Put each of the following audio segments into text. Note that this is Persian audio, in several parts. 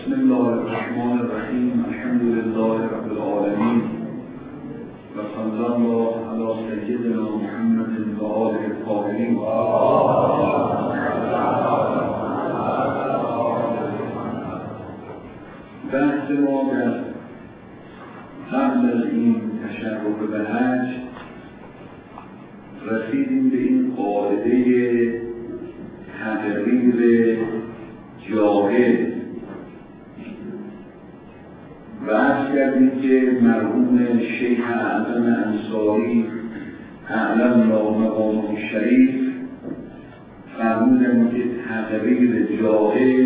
بسم الله الرحمن الرحیم. الحمد لله رب العالمین و صلی الله علی سیدنا محمد و آله الطاهرین. بحث ما در قبل از این تشرف به حج رسیدیم به این قاعده تقریر جاهل و عرض کردیم که مرحوم شیخ اعظم انصاری اعلم الله مقامه الشریف فرمودند که تقریر جاهل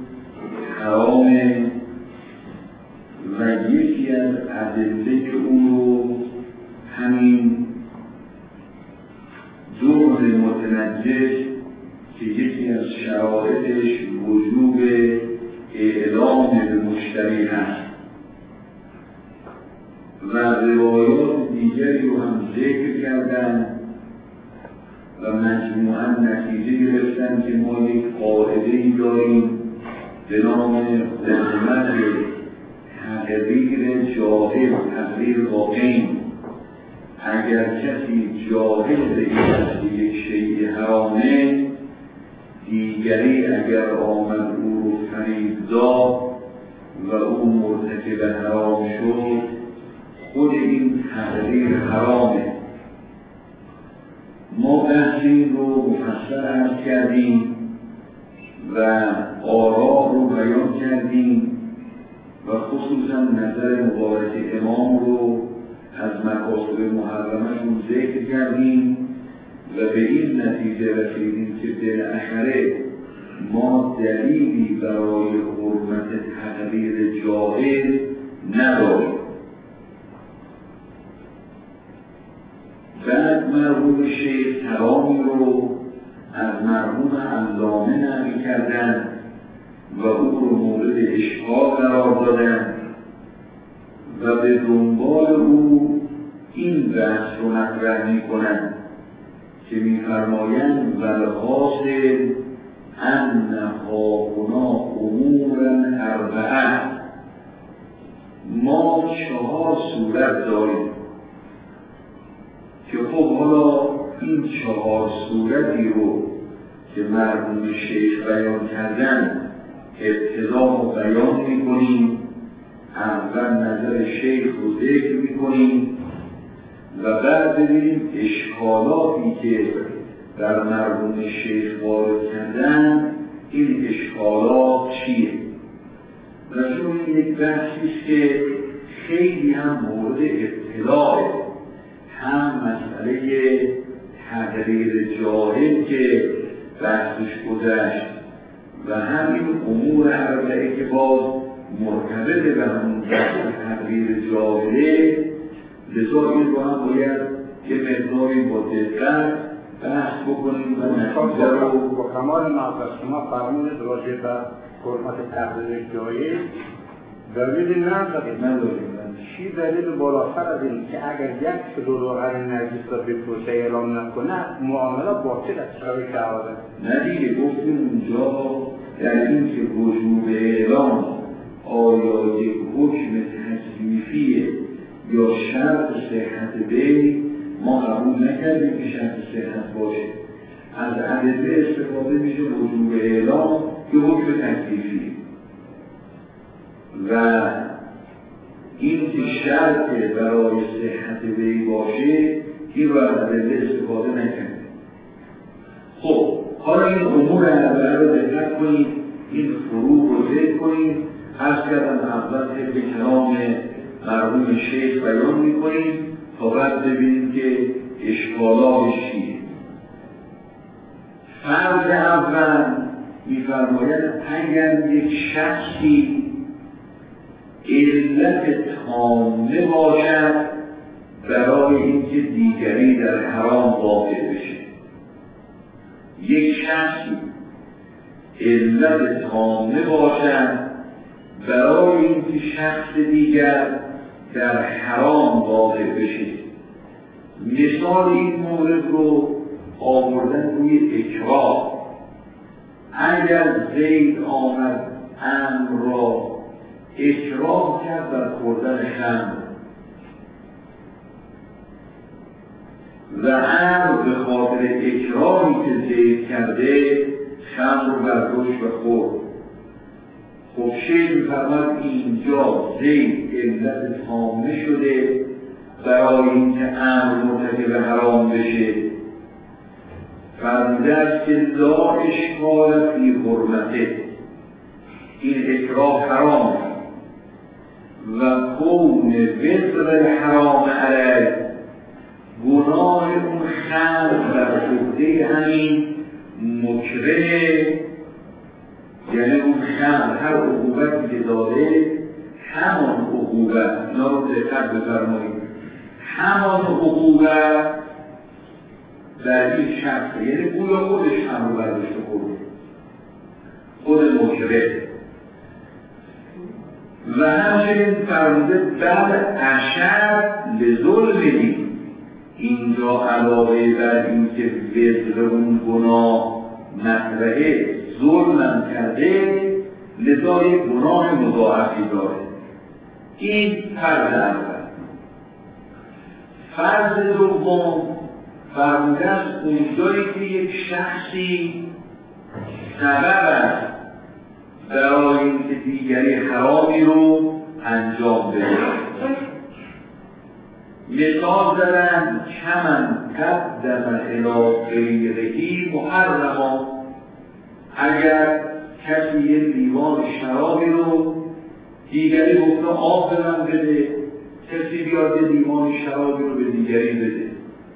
حرامه و یکی از ادله او رو همین جرم متنجس که یکی از شرایطش وجوب اعلام به مشتری هست و روایات دیگری رو هم ذکر کردن و مجموعاً نتیجه گرفتن که ما یک قاعده‌ای داریم به نام حرمت تقریر جاهل، تقریر واقعی. اگر کسی جاهل به یک شیء حرامه، دیگری اگر آمد او رو فریب داد و او مرتکب حرام شد، خود این تقریر حرامه. ما بحث این رو مفصل عرض کردیم و آراء رو بیان کردیم و خصوصا نظر مبارک امام رو از مقاصد محرمشون ذکر کردیم و به این نتیجه رسیدیم که بالاخره ما دلیلی برای حرمت تقریر جاهل نداریم. بعد مرحوم شیخ کلامی رو از مرحوم علامه نقل کردن و او رو مورد اشکال قرار دادن و به دنبال او این بحث رو مطرح می‌کنند که می‌فرمایند والحاصل ان هاهنا امورا اربعه، ما 4 صورت داریم که خب حالا این 4 صورتی رو که مرحوم شیخ بیان کردن ابتدا بیان می‌کنیم. اول نظر شیخ رو ذکر می‌کنیم و بعد ببینیم اشکالاتی که در مرحوم شیخ وارد کردن این اشکالات چیه. و چون این یک بحثیست که خیلی هم مورد اطلاعه، هم مسئله تقریر جاهل که بحثش گذشت و همین امور اربعه که باز مرتبط به همون بحث تقریر جاهله، لذا این رو هم باید یه مقداری با دقت بحث بکنیم و نتیجه رو با کمال معذرت شما فرمودید راجع به حرمت تقریر جاهل دلیل نداریم. چی دلیل بالاتر از این که اگر یک کیلو روغن نرگس را بفروشه اعلام نکنه معامله باطل است؟ نه دیگه، گفتیم اونجا در این که وجوب اعلام آیا یک حکم تصریفیه یا شرط صحت بی، ما قبول نکردیم که شرط صحت باشه. از ادله استفاده میشه وجوب اعلام یا حکم تصریفی و این که شرط برای صحت بی باشه این رو از ادله استفاده نکردیم. خب حالا این امور اربعه رو دقت کنید، این فروق رو ذکر کنید. عرض کردم اول طبق کلام مرحوم شیخ بیان میکنیم تا بعد ببینیم که اشکالاتش چیه. فرض اول میفرماید اگر یک شخصی علت تامه باشد برای اینکه دیگری در حرام واقع بشه، یک شخصی علت تامه باشد برای اینکه شخص دیگر در حرام واقع بشه. مثال این مورد رو آوردن روی اکراه. اگر زید آمد امر را اکراه کرد بر خوردن خمر و امر به خاطر اکراهی که زید کرده خمر رو برداشت و خورد. خب شیخ می‌فرماید اینجا زید علت تامه شده برای اینکه امر مرتکب حرام بشه. فرموده است که لا اشکال فی حرمته، این اکراه حرام و کون وزر حرام علیه، گناه اون خمر در عهده همین مکره، یعنی اون خمر هر عقوبتی که داره همان عقوبت، اینا رو دقت بفرمایید، همان عقوبت در این شخص، یعنی گویا خودش هم رو برداشت خود مکره. و همچنین فرموده بعد اشد لظلمه، اینجا علاوه بر این که وزر اون گناه مطرحه ظلمم کرده، لذا یک گناه مضاعفی داره. این فرض اول. فرض دوم فرموده است اونجایی که یک شخصی سبب است برای اینکه دیگری حرامی رو انجام بده. مثال زدن کمن قدم الی غیره محرما، اگر کسی یه لیوان شرابی رو دیگری گفته آب به من بده، کسی بیاد یه لیوان شرابی رو به دیگری بده.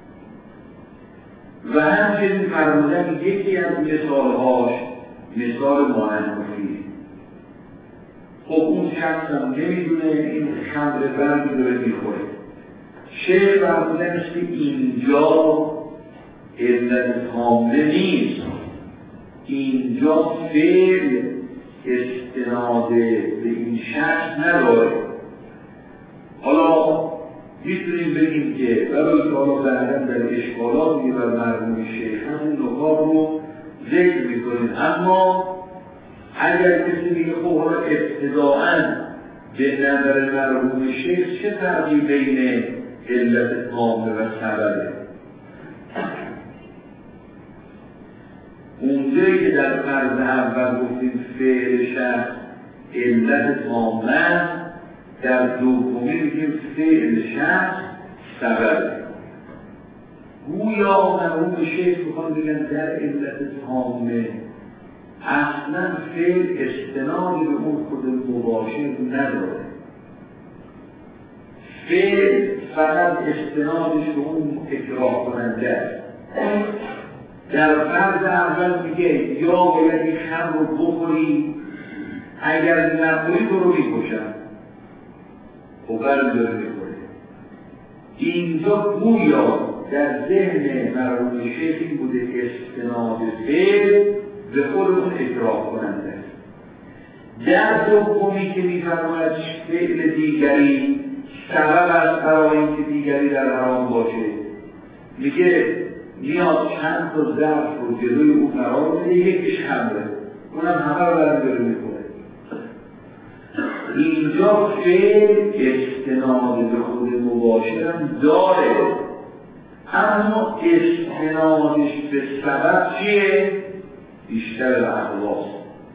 و همچنین فرمودن یکی از مثالهاش مثال مانندی. خب اون شخص هم نمیدونه این خمر برمی داره میخوره. شیخ فرمودن است که اینجا علت تامه نیست، اینجا فعل استناد به این شخص نداره. حالا میتونیم بگیم که برای که حالا بعداً در اشکالات میگه بر مرحوم شیخ همون نکات رو ذکر میکنیم، اما اگر کسی میگه خب حالا ابتداءً به نظر مرحوم شیخ چه فرقی بین علت تامه و سببه؟ اونجایی که در فرض اول گفتیم فعل شخص علت تامه، در دومی میگیم فعل شخص سببه. گویا مرحوم شیخ میخوان بگن در علت تامه اصلا فعل استنادی به اون خود مباشر نداره، فعل فقط استنادش به اون اکراه کننده است. در فرض اول میگه یا باید این خمر رو بخوری، اگر نخوری تو رو میکشن، خب برم داره میکنه. اینجا گویا در ذهن مرحوم شیخ این بوده استناد فعل به خود اون اکراه کننده است. در دومی که میفرماید فعل دیگری سبب است برای اینکه دیگری در حرام باشه، میگه میاد چند تا ظرف رو جلوی او قرار میده، یکیش خمره، اونم همه رو برمی‌داره میکنه. اینجا فعل استناد به خود مباشر هم داره، اما استنادش به سبب چیه؟ بیشتر اخلاص.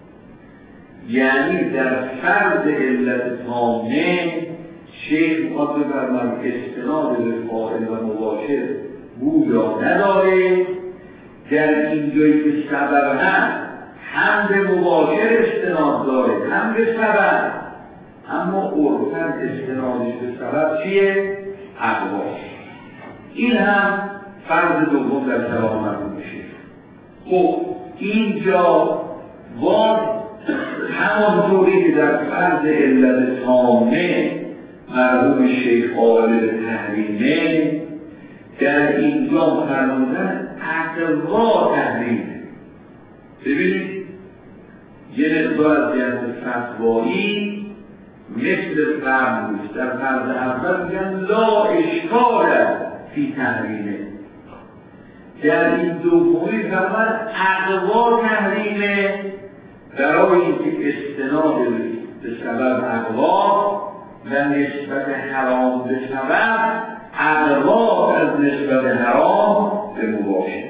یعنی در فرض علت تامه شیخ میخواد بفرماید استناد به فاعل و مباشر گویا نداره، در اینجایی که سبب هم به مباشر استناد داره هم به سبب، اما عرفاً استنادش به سبب چیه؟ اخلاص. این هم فرض دوم در کلام مرحوم شیخ. خب اینجا باز همانطوری که در فرض علت تامه مرحوم شیخ قائل به تحریمه، در اینجا فرمودن اقوا تحریمه. ببینید یه مقدار از جهت فتوایی مثل فرمود در فرض اول میگن لا اشکال فی تحریمه، در این دومی فرمود اقوا تحریمه، برای اینکه استناد به سبب اقوا و نسبت حرام به سبب اقوا از نسبت حرام به مباشه.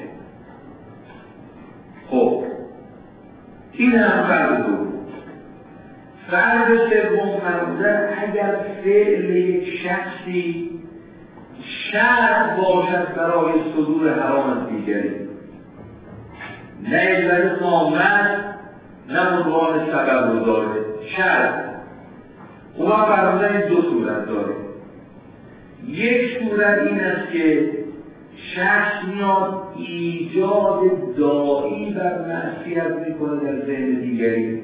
خب این هم فرق دو. فرق سوم فرمودن اگر فعل یک شخصی شرط باشد برای صدور حرام از دیگری، نه علت نامت نه عنوان سبب رو داره، شرط. اونا فرمودن دو صورت داره. یک صورت این است که شخص میاد ایجاد داعی بر معصیت میکنه در ذهن دیگری،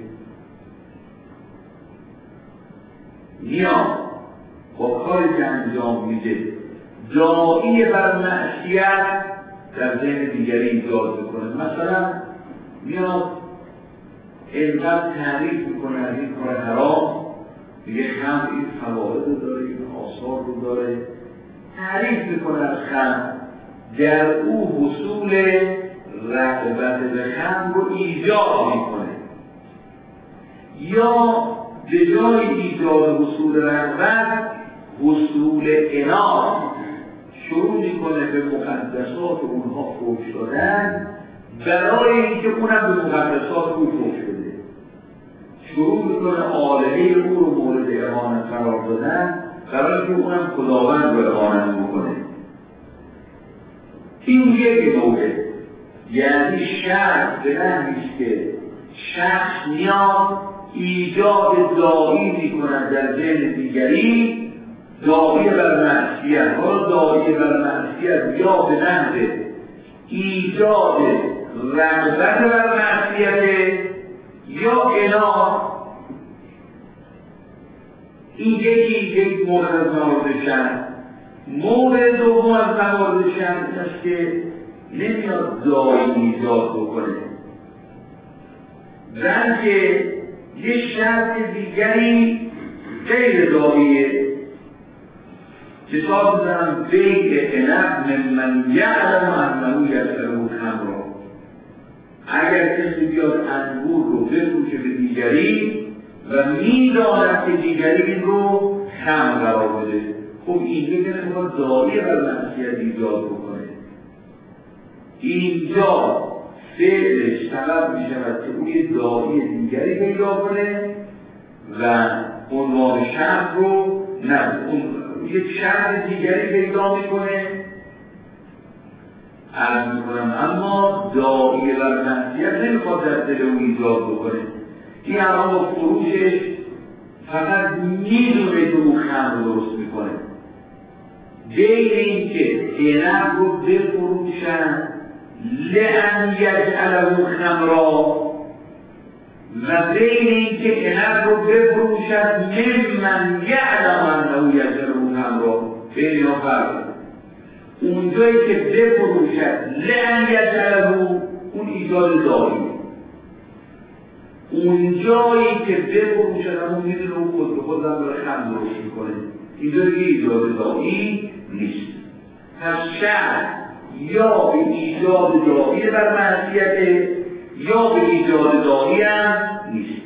میاد با کاری که انجام میده داعی بر معصیت در ذهن دیگری ایجاد میکنه. مثلا میاد اینقدر تعریف میکنه از این کار حرام، میگه خمر این فواید رو داره، این آثار رو داره، تعریف میکنه از خمر، در او حصول رغبت به خمر رو ایجاد میکنه. یا به جای ایجاد حصول رغبت، حصول عناد شروع میکنه به مقدسات اونها فحش دادن، برای اینکه اونم به مقدسات او فحش بده. شروع میکنه عالمه او رو مورد اهانت قرار دادن، برای اینکه اونم خداوند رو اهانت میکنه. این یک موقع، یعنی شرط به نحویست که شخص میاد ایجاد داعی میکند در ذهن دیگری، داعی بر معصیت. حالا داعی بر معصیت یا به نحو ایجاد رغبت بر معصیت یا عناد. این یک مورد از موارد شرط. مورد دوم از موارد شرط است که نمیاد داعی ایجاد بکنه، بلکه یه شرط دیگری غیر داعیه. کتاب دارم بیع عنب من یعلم انه یشرب خمرا. اگر کسی بیاد انگور رو بفروشه به دیگری و میداند که دیگری این رو خمر قرار بده، خب این میتونه داعی بر معصیت ایجاد بکنه. اینجا فعلش سبب میشود که اون یه داعی دیگری پیدا کنه و عنوان شرط رو یک شرط دیگری پیدا میکنه. عرض میکنم اما داعی بر معصیت نمیخواد در دل او ایجاد بکنه. این الان با فروشش فقط میدونه که او خمر درست میکنه. بین این که عنب رو بفروشن لئن یجعله خمرا و بین این که عنب رو بفروشد ممن یعلم انه یجعله خمرا، بین اینا فرق. اونجایی که بفروشد لئن یجعله اون ایجاد داعی، اونجایی که بفروشد همون میدونه اون خود به خود داره خمر درست میکنه، اینجا دیگه ایجاد داعی نیست. پس شرط یا به ایجاد داعی بر معصیت یا به ایجاد داعی هم نیست.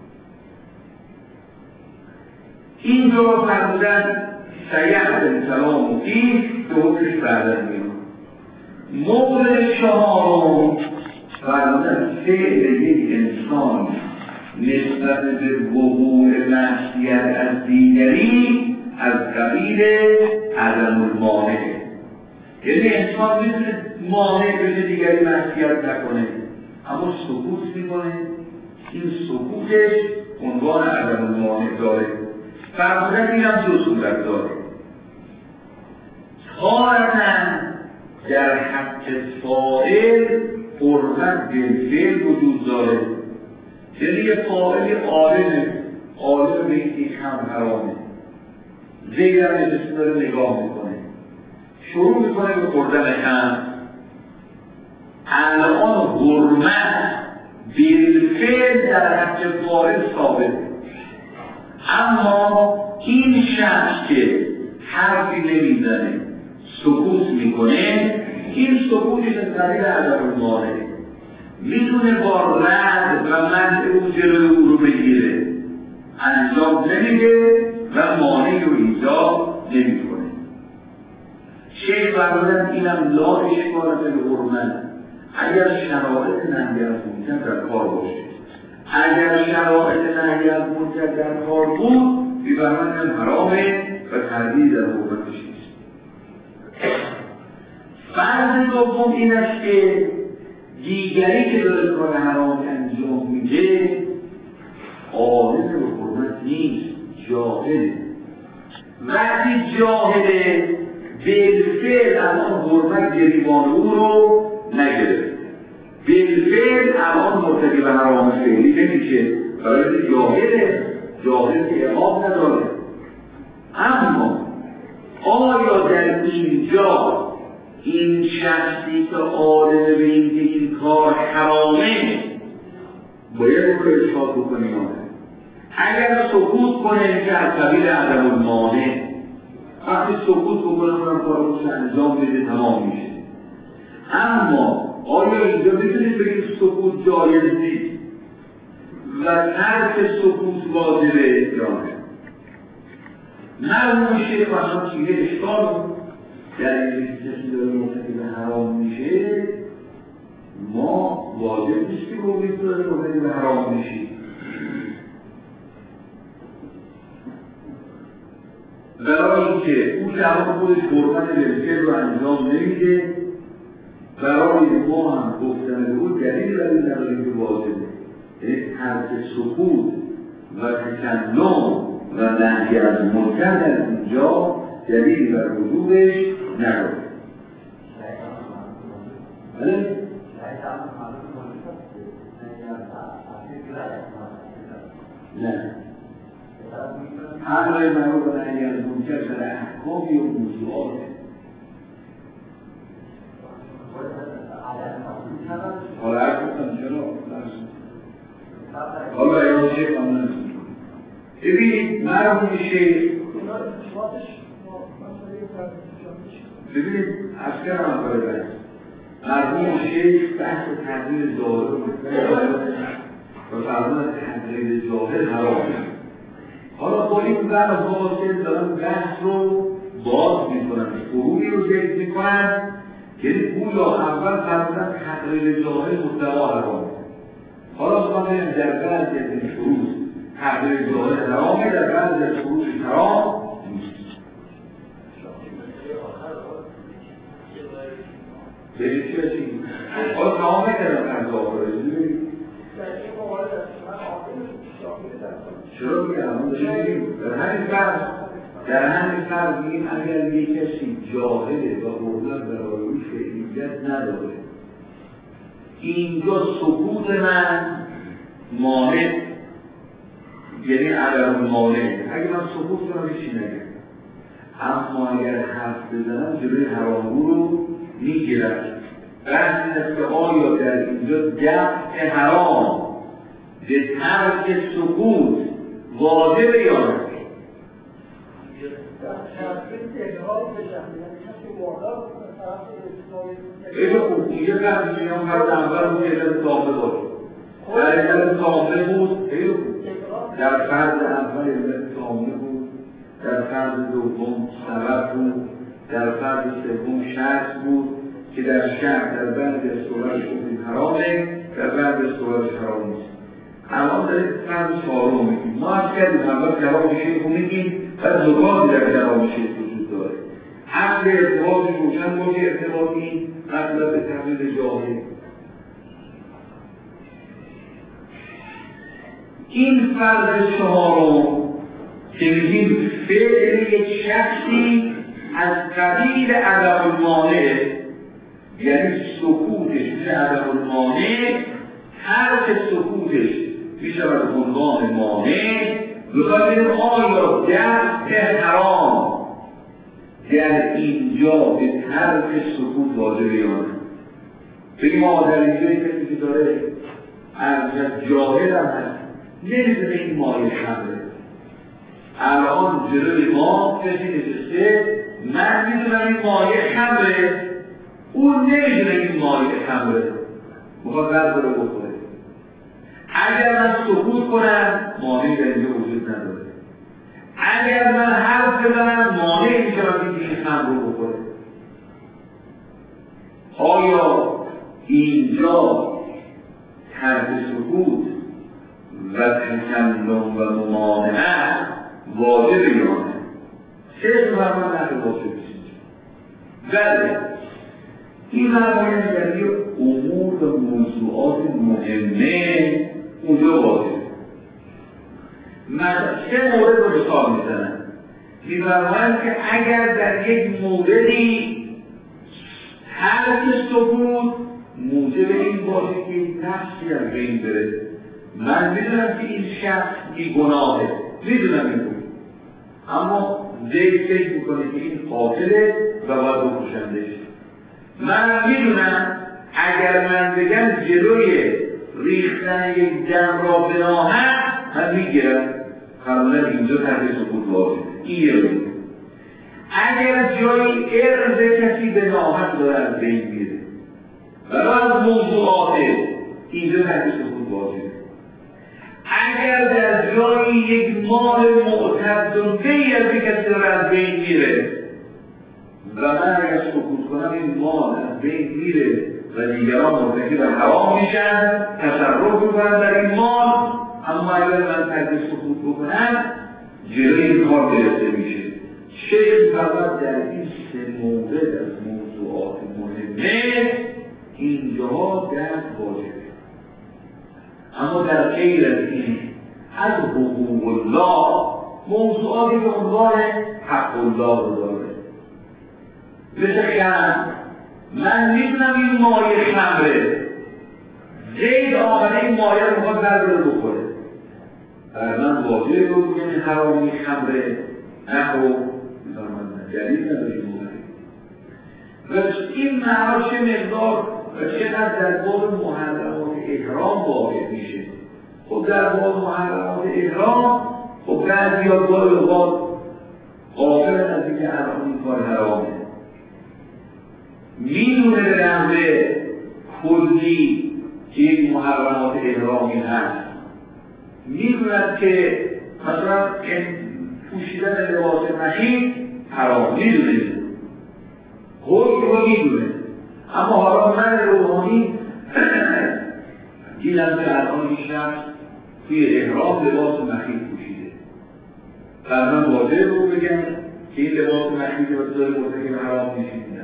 این رو فرمودن سیحت سلام و فیه به حکمش بعدن میاد. مورد چهارم فرمودن فعل یک انسان نسبت به وقوع معصیت از دیگری از قبیل عدم المانع. یعنی انسان میتونه مانع بشه دیگری معصیت نکنه، اما سکوت میکنه. این سکوتش عنوان عدم المانع داره. فرمودن این هم دو صورت داره. خواهدن در حق فاعل حرمت بالفعل وجود داره. یعنی یه فاعل عالم به این خمر حرامه، زیدر نشسته داره نگاه میکنه، شروع میکنه به خوردن خمر. الان حرمت بالفعل در حق فاعل ثابت، اما این شخص که حرفی نمیزنه سکوت میکنه، این سکوتش از قبیل عدم المانع، میتونه با رد و منع او جلوی او رو بگیره، از نمیده و مانعی رو ایجاد نمیکنه. شیخ فرمودن اینم لا اشکال بالحرمت اگر شرایط نهی از منکر در کار باشه. اگر شرایط نهی از منکر در کار بود می‌فرمایند حرامه و تردید در حرمتش نیست. فرض دوم این است که دیگری که داره کار حرام انجام میده عالم به حرمت نیست، جاهله. وقتی جاهله بالفعل الان حرمت گریبان او رو نگرفته، بالفعل الان مرتکب حرام فعلی نمیشه، برای جاهل که عقاب نداره. اما آیا در اینجا این شخصی که عالم به این که این کار حرامه باید رو ارشاد بکنیم؟ اگر سکوت کنه که از قبیل عدم المانع، وقتی سکوت بکنه اونم کار رو انجام بده تمام میشه. اما آیا اینجا میتونید بگید سکوت جایز نیست و ترک سکوت واجبه یا نه؟ مرموم شیخ مثلا چیه اشکال در این کسی داره مرتکب حرام میشه، ما واجب نیست که گفتیم داره مرتکب حرام میشی. برای اینکه اون لحظه خودش حرمت بالفعل رو انجام نمیده، برای ما هم گفتن به اون دلیل برای نداریم که واجبه، یعنی ترک سکوت و تکلم و نهی از منکر در اینجا دلیل بر وجوبش نداره. نه امر معروف و نهی از منکر در احکامی و موضوعاته. حالا عرض کنم چرا؟ حالا اینا شیخ هم نمیدونم. ببینید مرموم شیخ ببینید از که هم کاری برد مرموم شیخ بحث تحلیل ظاهر و فرمان تحلیل ظاهر حرامه. حالا با این بحث واضح دارن بحث رو باز میکنن، فروعی رو ذکر میکنن که گویا اول فرمودن تحلیل ظاهر مدعا حرامه. حالا ما بریم در بعضی از این فروع تحلیل ظاهر حرامه، در بعضی از فروع حرام نیست. برید چی بچید؟ حالا تمام کردن از ظاهره ببینید چرا بگم؟ در همین فرض میگیم اگر یک کسی جاهله و حرمت برای روی فعلیت نداره، اینجا سکوت من مانع، یعنی عدم مانع. اگر من سکوت کنم هیچی نگم، اما اگر حرف بزنم جلوی حرامو رو میگیرم. بحث این است که آیا در اینجا دفع حرام به ترک سکوت واجبه یا نه؟ خیلی خوب، اینجا بحث میگم فرد اول بود علت تامه باشه، در علت تامه بود. خیلی خوب، در فرد اول علت تامه بود، در فرد دوم سبب بود، در فرد سوم شرط بود که در شرط در بعضی از صورتش حرامه، در بعضی از صورتش حرام نیست. الان دارید فرد چهارم میگیم. ما از کردیم اول کلام شیخ رو میگیم و زبادی در کلام شیخ وجود داره. اصل ارتباطی روشن باشه، ارتباطی مطلب به تحلیل جاهل. این فرد چهارم که میگیم فعل یک شخصی از قبیل عدم المانع، یعنی سکوتش میشه عدم المانع، ترک سکوتش میشه بر عنوان مانع. بخواهد بگیم آیا دفع حرام در اینجا به ترک سکوت واجبه یا نه؟ بگیم آقا در اینجا کسی که داره از جاهل هم هست نمیدونه این مایه خمره. الان جلوی ما کسی نشسته، من میدونم این مایه خمره، اون نمیدونه این مایه خمره، میخواد غذا رو بخوره. اگر من سکوت کنم مانعی در اینجا وجود نداره. اگر من حرف بزنم مانع میشه وقتی این خمر رو بخوره. آیا اینجا ترک سکوت و تکلم و ممانعت واجب یا نه؟ چه فرمان نه واجب نیست. ولی این فرمان یعنی امور و موضوعات مهمه اونجا واجب. من سه مورد رو مثال میزنم. می‌فرمایند که اگر در یک موردی ترک سکوت موجب این باشه که این نفسی از بین بره. من میدونم که این شخص بیگناهه، میدونم این بود، اما زید فکر میکنه که این قاتله و باید بکشندش. من میدونم اگر من بگم جلوی ریختن یک دم را بناهم من میگیرم، قبلا اینجا ترک سکوت واجب. این یه بود. اگر جایی ارز کسی به ناحق داره از بین میره و از موضوعات اینجا ترک سکوت واجبه. اگر در جایی یک مال معتد و بی از کسی داره از بین میره و من اگر سکوت کنم این مال از بین میره و دیگران مرتکب حرام میشن، تصرف میکنن در این مال، اما اگر من ترک سکوت بکنم جلوی این کار گرفته میشه. شیخ فقط در این سه مورد از موضوعات مهمه اینجاها دست واجبه. اما در غیر از این از حقوق الله موضوعاتی به عنوان حق الله رو داره. مثل خمر، من میدونم این مایه خمره، زید آمده این مایه رو میخواد برداره بخوره، من واجبه رو بگم این حرامی خمره نخو دلیل نداری موقعی. و این معنا چه مقدار و چقدر در باب محرمات احرام واقع میشه. خب در باب محرمات احرام خب بعضی ها گاهی اوقات غافل از اینکه الان این کار حرامه، میدونه به نحو کلی که یک محرمات احرامی هست، میدوند که مثلا پوشیدن لباس مخیط حرام، میدونه خود رو میدونه، اما حالا من روحانی دیدم که الان این شخص توی احرام لباس مخیط پوشیده و من واضح رو بگم که این لباس مخیط رو داره مرتکب حرام میشید.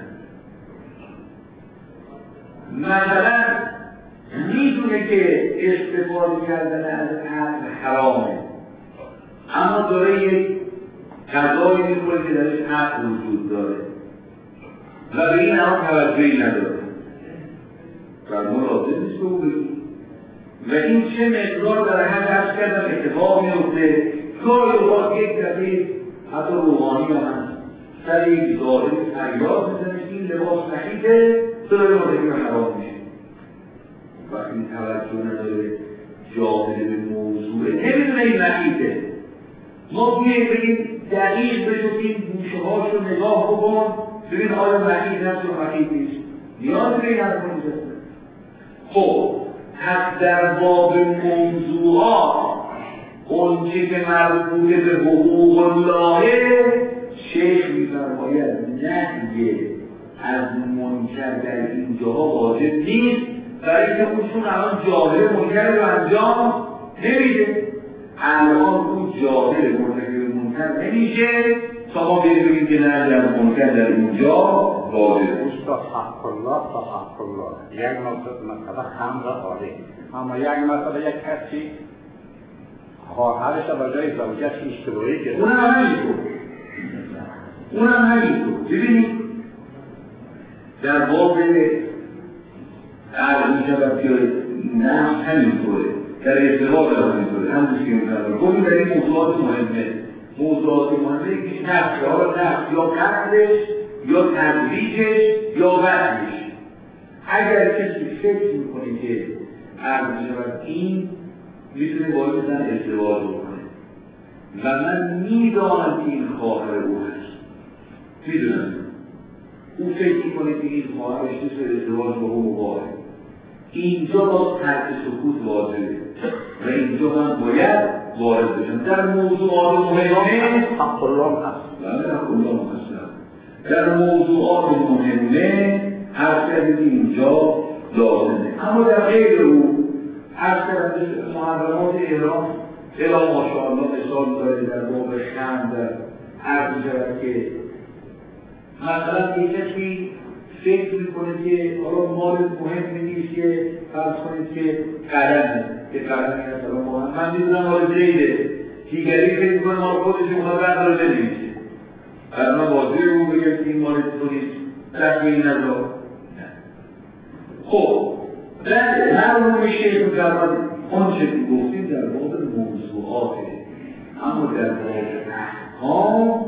مثلا میدونه که استفاده کردن از عقل حرامه، اما داره یک غذایی میخوره که درش عقل وجود داره و به این هم توجهی نداره و ما لازم نیست رو بگیم و این چه مقدار در هم درست کردن اتفاق میفته. گاهی اوقات یک دفعه حتی روحانی هم سر یک ظاهر فریاد میزنه که این لباس مخیطه تو داره مرتکب حرام میشه. وقتی این توجه نداره، جاهل به موضوعه، نمیدونه این مخیطه. ما بگیم دقیق بشویم گوشه هاش رو نگاه بکن ببین آیا مخیط هست یا مخیط نیست. نیاز به این حرف نیست. خب پس در باب موضوعات اونچه که مربوط به حقوق الله شیخ می‌فرماید نهی از منکر در اینجاها واجب نیست، برای اینکه اونشون الان جاهل منکر رو انجام نمیده. الان اون جاهل مرتکب منکر نمیشه تا ما بگیم که نهی از منکر در اینجا واجب است. حق الله تا حق الله یک مسئله خمر عالی، اما یک مسئله یک کسی خواهرش با جای زوجش اشتباهی کرده، اونم همینطور. ببینید در باب عقل میشود که نه همینطوره، در ازدواج همینطوره، همونش که می‌فرمایید. گفتیم در این موضوعات مهمه که نفس یا قتلش یا تدریجش یا وحیش. اگر کسی فکر میکنه که عقل میشود این میتونه باید بزن ازدواج بکنه و من میدانم که این خواهر او هست، میدونم او فکر میکنه که این خواهرش نیست ازدواج با او مباهه، اینجا باز ترک سکوت واجبه و اینجا من باید وارد بشن. در موضوعات مهمه حق الله هست. بله حق الله هست. در موضوعات مهمه هر کردیم اینجا لازمه. اما در غیر او هر کردیم محرمات احرام الا ماشاءالله مثال داره در باب خمر در عرض شود که مثلا یک کسی فکر میکنه که حالا مال مهم نیست که فرض کنید که قلمه که قلمه مثلا من میدونم مال زیده دیگری فکر میکنه مال خودش میخواد رد رو بنویسه از من واضح رو بگه که این مال تو نیست تحویل ندا. خب مرحوم شیخ در آنچه که گفتیم در باب موضوعاته، اما در باب احکام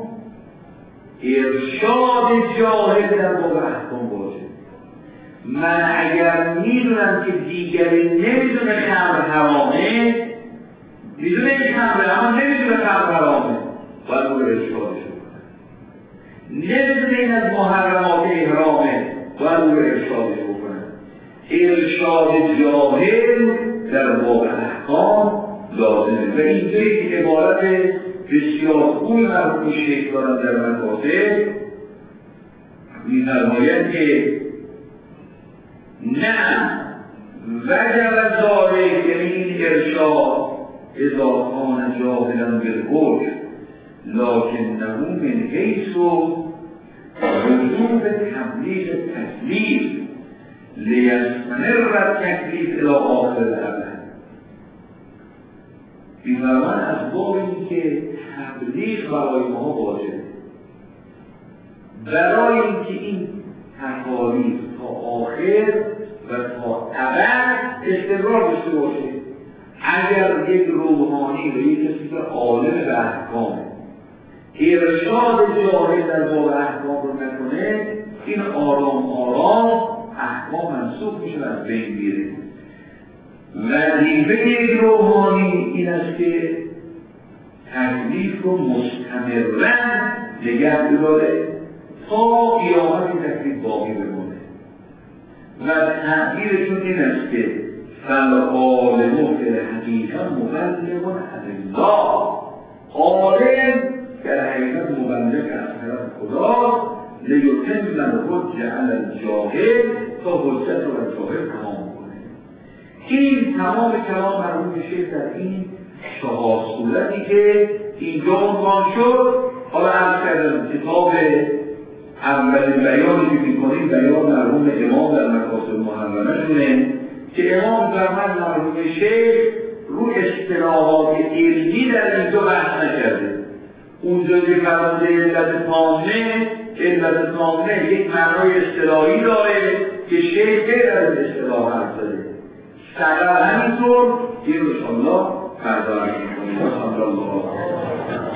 ارشاد جاهل در باب احکام باشه. من اگر میدونم که دیگری نمیدونه خمر حرامه، میدونه این خمره اما نمیدونه خمر حرامه، باید او ارشادش بکنم. نمیدونه این از محرمات احرامه، باید او ارشادش بکنم. ارشاد جاهل در باب احکام لازمه و اینجایی که عبارت بسیار خوب مرحوم شیخ دارن در مکاتب می‌فرمایند که نه وجب ذالک، یعنی این ارشاد اذا کان جاهلا بالحکم لکنه من حیث وجوب تبلیغ التکلیف لیستمر التکلیف الی آخر الابد. بی‌فرمان از باب این که تبلیغ برای ما واجبه، برای اینکه این تکالیف تا آخر و تا ابد استمرار داشته باشه. اگر یک روحانی و یک کسی که عالم به احکامه ارشاد جاهل در باب احکام رو نکنه، این آرام آرام احکام منسوخ میشه و از بین میره. وظیفه یک روحانی این است که تکلیف رو مستمراً نگه داره تا قیامت این تکلیف باقی بمونه و تعبیرشون این است که فالعالم فی الحقیقه مبلغ عن الله. عالم در حقیقت مبلغ از طرف خدا لیتم الحجة علی الجاهل تا حجت رو از جاهل تمام کنه. این تمام کلام مرحوم شیخ در این 4 صورتی که اینجا عنوان شد. حالا عرض کردم کتاب اولین بیانی که می‌کنیم بیان مرحوم امام در مکاسب محرمه شونه که امام فرمان مرحوم شیخ رو اصطلاحات علمی در اینجا بحث نکرده. اونجا که فرمانده علت تامه یک معنای اصطلاحی داره که شیخ غیر از اصطلاح حرف زده. سقر همینطور این رو انشاءالله فردا می‌کنیم.